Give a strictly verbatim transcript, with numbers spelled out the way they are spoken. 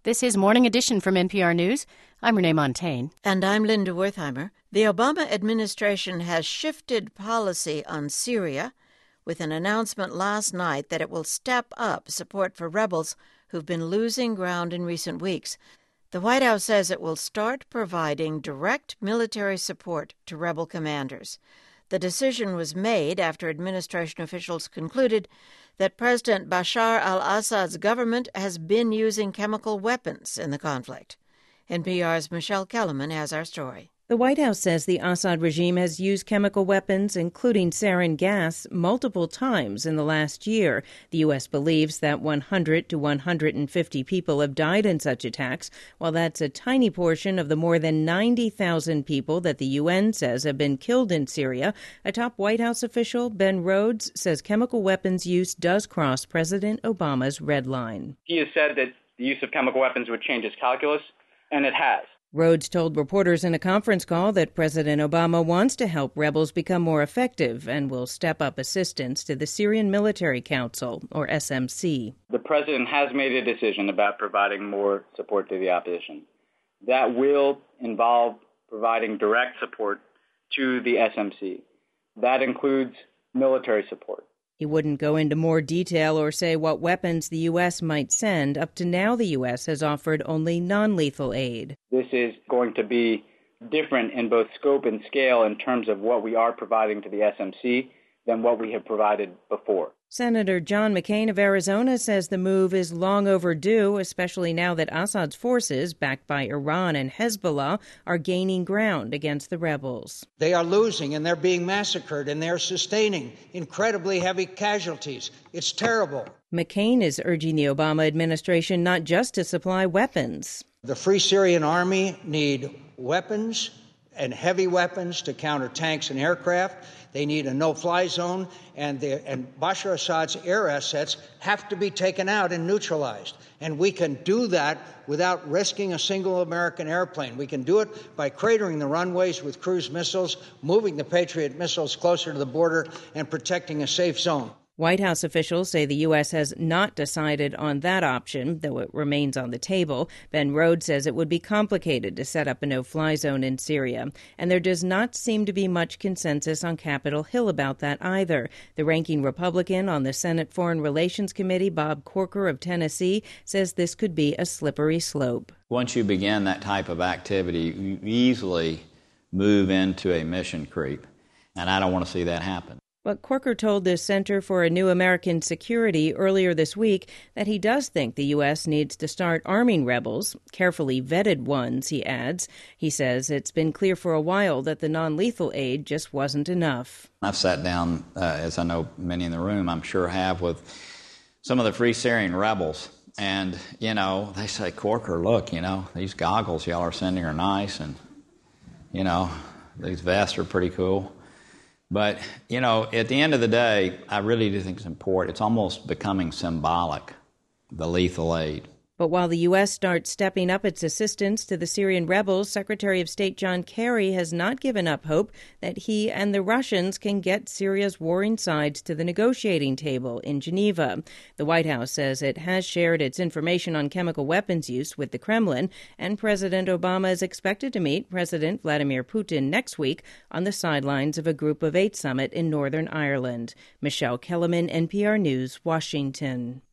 This is Morning Edition from N P R News. I'm Renee Montaigne. And I'm Linda Wertheimer. The Obama administration has shifted policy on Syria with an announcement last night that it will step up support for rebels who've been losing ground in recent weeks. The White House says it will start providing direct military support to rebel commanders. The decision was made after administration officials concluded that President Bashar al-Assad's government has been using chemical weapons in the conflict. N P R's Michelle Kellerman has our story. The White House says the Assad regime has used chemical weapons, including sarin gas, multiple times in the last year. The U S believes that one hundred to one hundred fifty people have died in such attacks, while that's a tiny portion of the more than ninety thousand people that the U N says have been killed in Syria. A top White House official, Ben Rhodes, says chemical weapons use does cross President Obama's red line. He has said that the use of chemical weapons would change his calculus, and it has. Rhodes told reporters in a conference call that President Obama wants to help rebels become more effective and will step up assistance to the Syrian Military Council, or S M C. The president has made a decision about providing more support to the opposition. That will involve providing direct support to the S M C. That includes military support. He wouldn't go into more detail or say what weapons the U S might send. Up to now, the U S has offered only non-lethal aid. This is going to be different in both scope and scale in terms of what we are providing to the S M C than what we have provided before. Senator John McCain of Arizona says the move is long overdue, especially now that Assad's forces, backed by Iran and Hezbollah, are gaining ground against the rebels. They are losing and they're being massacred and they're sustaining incredibly heavy casualties. It's terrible. McCain is urging the Obama administration not just to supply weapons. The Free Syrian Army need weapons and heavy weapons to counter tanks and aircraft. They need a no-fly zone, and, the, and Bashar Assad's air assets have to be taken out and neutralized. And we can do that without risking a single American airplane. We can do it by cratering the runways with cruise missiles, moving the Patriot missiles closer to the border, and protecting a safe zone. White House officials say the U S has not decided on that option, though it remains on the table. Ben Rhodes says it would be complicated to set up a no-fly zone in Syria, and there does not seem to be much consensus on Capitol Hill about that either. The ranking Republican on the Senate Foreign Relations Committee, Bob Corker of Tennessee, says this could be a slippery slope. Once you begin that type of activity, you easily move into a mission creep, and I don't want to see that happen. But Corker told the Center for a New American Security earlier this week that he does think the U S needs to start arming rebels, carefully vetted ones, he adds. He says it's been clear for a while that the non-lethal aid just wasn't enough. I've sat down, uh, as I know many in the room, I'm sure have, with some of the Free Syrian rebels. And, you know, they say, Corker, look, you know, these goggles y'all are sending are nice, and, you know, these vests are pretty cool. But, you know, at the end of the day, I really do think it's important. It's almost becoming symbolic, the lethal aid. But while the U S starts stepping up its assistance to the Syrian rebels, Secretary of State John Kerry has not given up hope that he and the Russians can get Syria's warring sides to the negotiating table in Geneva. The White House says it has shared its information on chemical weapons use with the Kremlin, and President Obama is expected to meet President Vladimir Putin next week on the sidelines of a Group of Eight summit in Northern Ireland. Michelle Kellerman, N P R News, Washington.